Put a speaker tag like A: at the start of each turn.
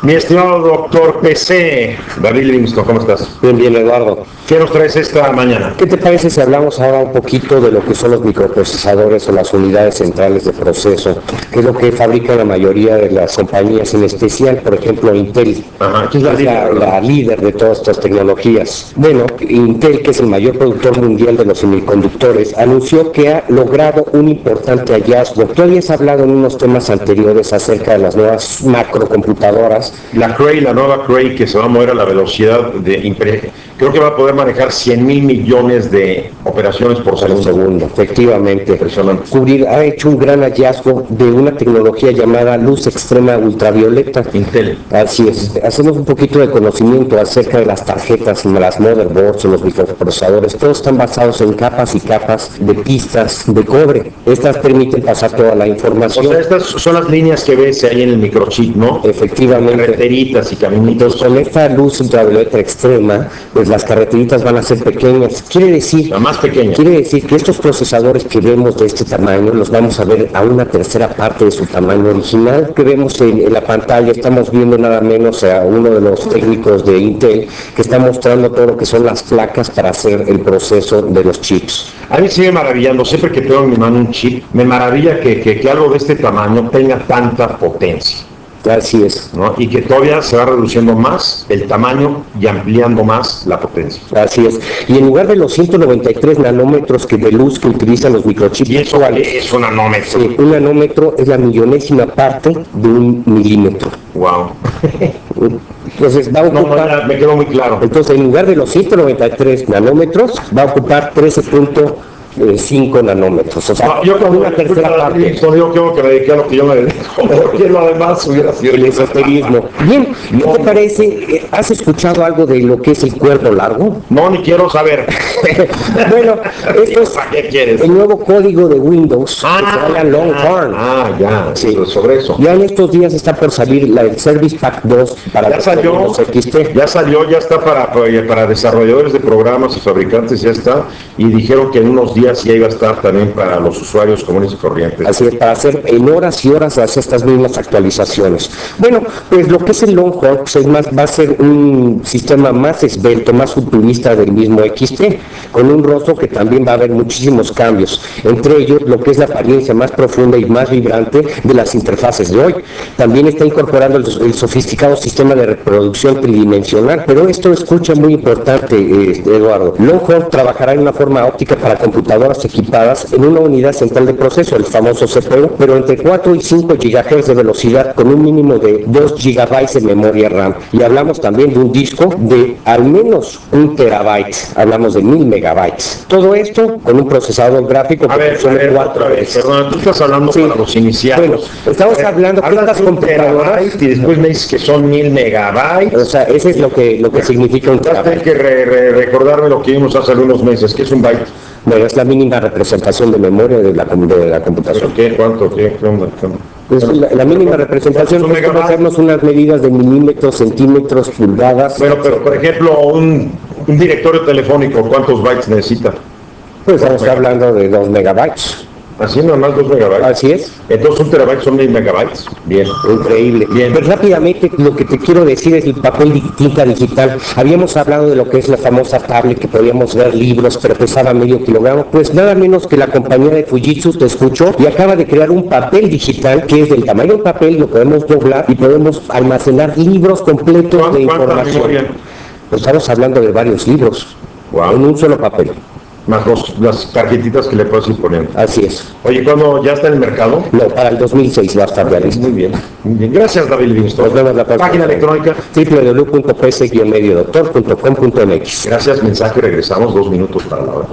A: Mi estimado doctor PC, David Livingston, ¿cómo estás?
B: Bien, bien, Eduardo.
A: ¿Qué nos traes esta mañana?
B: ¿Qué te parece si hablamos ahora un poquito de lo que son los microprocesadores o las unidades centrales de proceso, que es lo que fabrica la mayoría de las compañías, en especial, por ejemplo, Intel,
A: Ajá,
B: que es la líder de todas estas tecnologías? Bueno, Intel, que es el mayor productor mundial de los semiconductores, anunció que ha logrado un importante hallazgo. Tú habías hablado en unos temas anteriores acerca de las nuevas macrocomputadoras.
A: La Cray, la nueva Cray, que se va a mover a la velocidad creo que va a poder manejar 100,000 millones de operaciones por segundo.
B: Efectivamente.
A: Impresionante.
B: Ha hecho un gran hallazgo de una tecnología llamada luz extrema ultravioleta.
A: Intel.
B: Así es. Hacemos un poquito de conocimiento acerca de las tarjetas, las motherboards, los microprocesadores. Todos están basados en capas y capas de pistas de cobre. Estas permiten pasar toda la información.
A: O sea, estas son las líneas que ves ahí en el microchip, ¿no?
B: Efectivamente.
A: Carreteritas y caminitos.
B: Entonces, con esta luz ultravioleta extrema, pues las carreteritas van a ser pequeñas.
A: La más pequeña.
B: Quiere decir que estos procesadores que vemos de este tamaño los vamos a ver a una tercera parte de su tamaño original que vemos en la pantalla. Estamos viendo nada menos a uno de los técnicos de Intel que está mostrando todo lo que son las placas para hacer el proceso de los chips.
A: A mí sigue maravillando, siempre que tengo en mi mano un chip, me maravilla que algo de este tamaño tenga tanta potencia.
B: Así es,
A: ¿no? Y que todavía se va reduciendo más el tamaño y ampliando más la potencia.
B: Así es. Y en lugar de los 193 nanómetros de luz que utilizan los microchips
A: ¿Y eso es un nanómetro?
B: Sí, un nanómetro es la millonésima parte de un milímetro.
A: Wow.
B: Entonces va a ocupar...
A: No, me quedó muy claro.
B: Entonces, en lugar de los 193 nanómetros, va a ocupar 13.5 nanómetros. O sea,
A: yo como
B: una tercera parte.
A: Yo creo que me dediqué a lo que yo me dedico, porque lo demás hubiera sido
B: el esoterismo. Bien, ¿qué te parece? ¿Has escuchado algo de lo que es el cuerno largo?
A: No, ni quiero saber.
B: Bueno, esto es
A: ¿qué quieres?
B: el nuevo código de Windows, que se llama Longhorn.
A: Ya, sí, sobre eso.
B: Ya en estos días está por salir el Service Pack 2 para
A: ya salió,
B: los XT.
A: Ya está para desarrolladores de programas y fabricantes, ya está, y dijeron que en unos días ya iba a estar también para los usuarios comunes y corrientes.
B: Así es, para hacer en horas y horas estas mismas actualizaciones. Bueno, pues lo que es el Longhorn pues va a ser un sistema más esbelto, más futurista del mismo XT, con un rostro que también va a haber muchísimos cambios, entre ellos lo que es la apariencia más profunda y más vibrante de las interfaces de hoy. También está incorporando el sofisticado sistema de reproducción tridimensional, pero esto escucha muy importante, Eduardo. Longhorn trabajará en una forma óptica para computadoras equipadas en una unidad central de proceso, el famoso CPU, pero entre 4 y 5 GHz de velocidad con un mínimo de 2 GB de memoria RAM. Y hablamos también de un disco de al menos 1 TB, hablamos de 1000 megabytes. Todo esto con un procesador gráfico que funciona 4 veces.
A: Perdón, tú estás hablando para los iniciados.
B: Bueno, estamos hablando que estas computadoras...
A: Y después me dices que son 1000 megabytes.
B: O sea, ese es lo que significa un terabyte.
A: Tienes que recordarme lo que vimos hace algunos meses, que es un byte.
B: Bueno, es la mínima representación de memoria de la computación.
A: ¿Qué? ¿Cuánto? ¿Qué onda?
B: Es la mínima representación es como hacernos unas medidas de milímetros, centímetros, pulgadas.
A: Bueno, pero por ejemplo, un directorio telefónico, ¿cuántos bytes necesita?
B: Pues estamos hablando de 2 megabytes.
A: Así nomás 2 megabytes.
B: Así es.
A: Entonces 1 terabyte son 1000 megabytes. Bien.
B: Increíble.
A: Bien.
B: Pero rápidamente lo que te quiero decir es el papel tinta digital. Habíamos hablado de lo que es la famosa tablet que podíamos ver libros, pero pesaba medio kilogramo. Pues nada menos que la compañía de Fujitsu te escuchó y acaba de crear un papel digital que es del tamaño del papel, lo podemos doblar y podemos almacenar libros completos de información.
A: Memoria?
B: Pues estamos hablando de varios libros.
A: Wow.
B: En un solo papel.
A: Más las tarjetitas que le puedes ir poniendo.
B: Así es.
A: Oye, ¿cuándo ya está en el mercado?
B: No, para el 2006 va a estar ya listo.
A: Muy bien. Muy bien. Gracias, David Livingston.
B: Nos vemos la próxima.
A: Página electrónica
B: www.ps-mediodoctor.com.mx.
A: Gracias, mensaje, regresamos 2 minutos para la hora.